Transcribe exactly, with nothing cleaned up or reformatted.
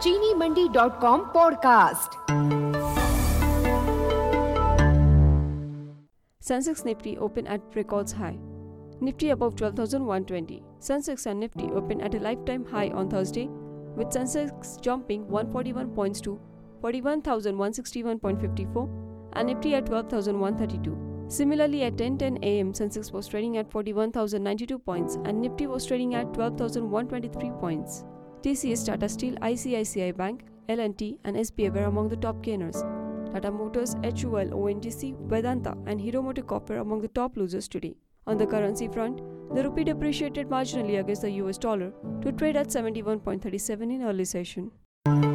चीनी Mandi dot com podcast. Sensex Nifty open at records high. Nifty above twelve thousand one hundred twenty. Sensex and Nifty open at a lifetime high on Thursday, with Sensex jumping one hundred forty-one points to forty-one thousand one hundred sixty-one point five four and Nifty at twelve thousand one hundred thirty-two. Similarly, at ten ten a m, Sensex was trading at forty-one thousand ninety-two points and Nifty was trading at twelve thousand one hundred twenty-three points. T C S, Tata Steel, I C I C I Bank, L and T and S B I were among the top gainers. Tata Motors, H U L, O N G C, Vedanta and Hero MotoCorp were among the top losers today. On the currency front, the rupee depreciated marginally against the U S dollar to trade at seventy-one point three seven in early session.